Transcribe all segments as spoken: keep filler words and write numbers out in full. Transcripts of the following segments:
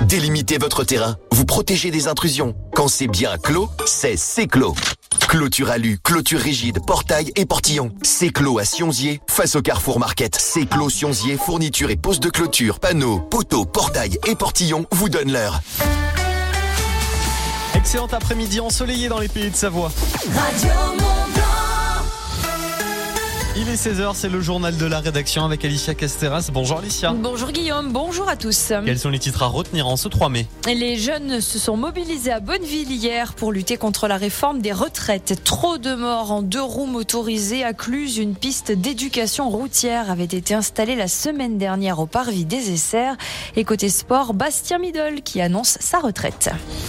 Délimitez votre terrain, vous protégez des intrusions. Quand c'est bien clos, c'est Ceclo. Clôture alu, clôture rigide, portail et portillon. Ceclo à Sionzier, face au Carrefour Market. Ceclo Sionzier, fourniture et pose de clôture, panneaux, poteaux, portail et portillon vous donne l'heure. Excellent après-midi ensoleillé dans les pays de Savoie. Radio Mont-Blanc. Il est seize heures, c'est le journal de la rédaction avec Alicia Casteras. Bonjour Alicia. Bonjour Guillaume, bonjour à tous. Quels sont les titres à retenir en ce trois mai ? Les jeunes se sont mobilisés à Bonneville hier pour lutter contre la réforme des retraites. Trop de morts en deux roues motorisées à Cluses. Une piste d'éducation routière avait été installée la semaine dernière au parvis des Essers. Et côté sport, Bastien Midol qui annonce sa retraite.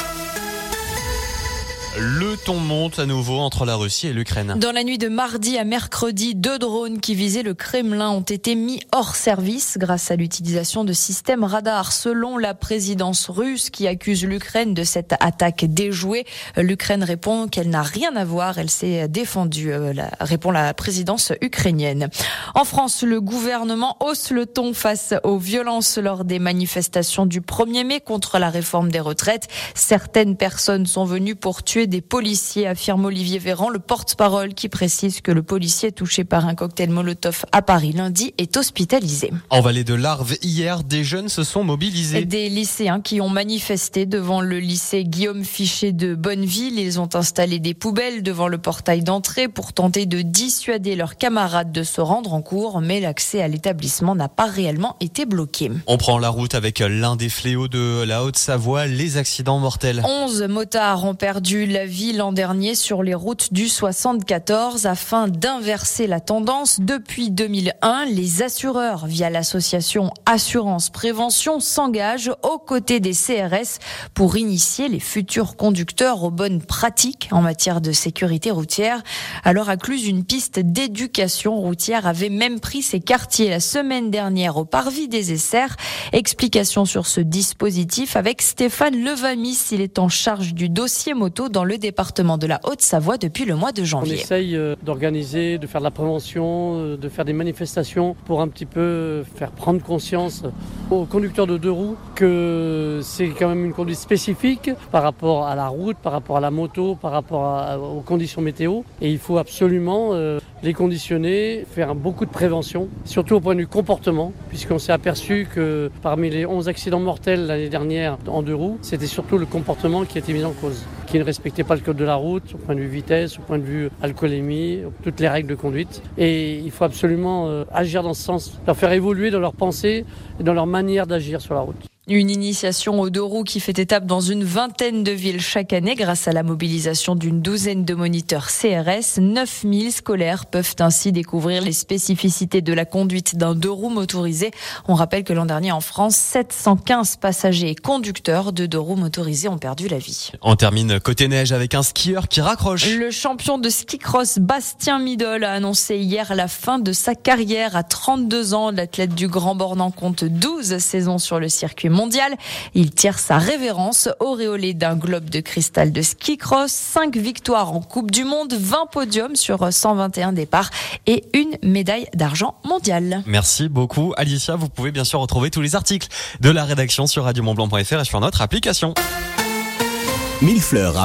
Le ton monte à nouveau entre la Russie et l'Ukraine. Dans la nuit de mardi à mercredi, deux drones qui visaient le Kremlin ont été mis hors service grâce à l'utilisation de systèmes radars. Selon la présidence russe qui accuse l'Ukraine de cette attaque déjouée, l'Ukraine répond qu'elle n'a rien à voir. Elle s'est défendue, euh, la, répond la présidence ukrainienne. En France, le gouvernement hausse le ton face aux violences lors des manifestations du premier mai contre la réforme des retraites. Certaines personnes sont venues pour tuer des policiers, affirme Olivier Véran, le porte-parole qui précise que le policier touché par un cocktail Molotov à Paris lundi est hospitalisé. En vallée de l'Arve, hier, des jeunes se sont mobilisés. Des lycéens qui ont manifesté devant le lycée Guillaume Fichet de Bonneville. Ils ont installé des poubelles devant le portail d'entrée pour tenter de dissuader leurs camarades de se rendre en cours, mais l'accès à l'établissement n'a pas réellement été bloqué. On prend la route avec l'un des fléaux de la Haute-Savoie, les accidents mortels. onze motards ont perdu la vie l'an dernier sur les routes du soixante-quatorze. Afin d'inverser la tendance, depuis deux mille un, les assureurs, via l'association Assurance Prévention, s'engagent aux côtés des C R S pour initier les futurs conducteurs aux bonnes pratiques en matière de sécurité routière. Alors à Cluses, une piste d'éducation routière avait même pris ses quartiers la semaine dernière au parvis des Essers. Explication sur ce dispositif avec Stéphane Levamis. Il est en charge du dossier moto dans le département de la Haute-Savoie depuis le mois de janvier. On essaye d'organiser, de faire de la prévention, de faire des manifestations pour un petit peu faire prendre conscience aux conducteurs de deux roues que c'est quand même une conduite spécifique par rapport à la route, par rapport à la moto, par rapport à, aux conditions météo. Et il faut absolument euh, les conditionner, faire beaucoup de prévention, surtout au point de vue comportement, puisqu'on s'est aperçu que parmi les onze accidents mortels l'année dernière en deux roues, c'était surtout le comportement qui a été mis en cause, qui ne respectait pas le code de la route, au point de vue vitesse, au point de vue alcoolémie, toutes les règles de conduite. Et il faut absolument euh, agir dans ce sens, leur faire évoluer dans leur pensée et dans leur manière d'agir sur la route. Une initiation aux deux roues qui fait étape dans une vingtaine de villes chaque année grâce à la mobilisation d'une douzaine de moniteurs C R S. neuf mille scolaires peuvent ainsi découvrir les spécificités de la conduite d'un deux roues motorisé. On rappelle que l'an dernier en France, sept cent quinze passagers et conducteurs de deux roues motorisés ont perdu la vie. On termine côté neige avec un skieur qui raccroche. Le champion de ski cross Bastien Midol a annoncé hier la fin de sa carrière à trente-deux ans. L'athlète du Grand Bornand compte douze saisons sur le circuit mondial. Il tire sa révérence auréolé d'un globe de cristal de ski cross, cinq victoires en Coupe du Monde, vingt podiums sur cent vingt et un départs et une médaille d'argent mondiale. Merci beaucoup Alicia. Vous pouvez bien sûr retrouver tous les articles de la rédaction sur radio mont blanc point f r et sur notre application. Mille fleurs.